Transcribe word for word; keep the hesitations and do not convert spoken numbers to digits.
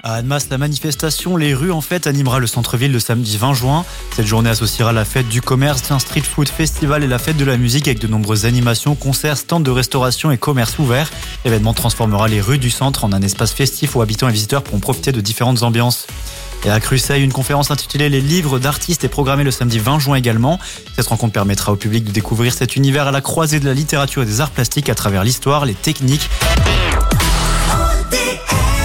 À Annemasse, la manifestation Les rues en fête animera le centre-ville le samedi vingt juin. Cette journée associera la fête du commerce, un street food festival et la fête de la musique avec de nombreuses animations, concerts, stands de restauration et commerces ouverts. L'événement transformera les rues du centre en un espace festif où habitants et visiteurs pourront profiter de différentes ambiances. Et à Cruseille, une conférence intitulée Les livres d'artistes est programmée le samedi vingt juin également. Cette rencontre permettra au public de découvrir cet univers à la croisée de la littérature et des arts plastiques à travers l'histoire, les techniques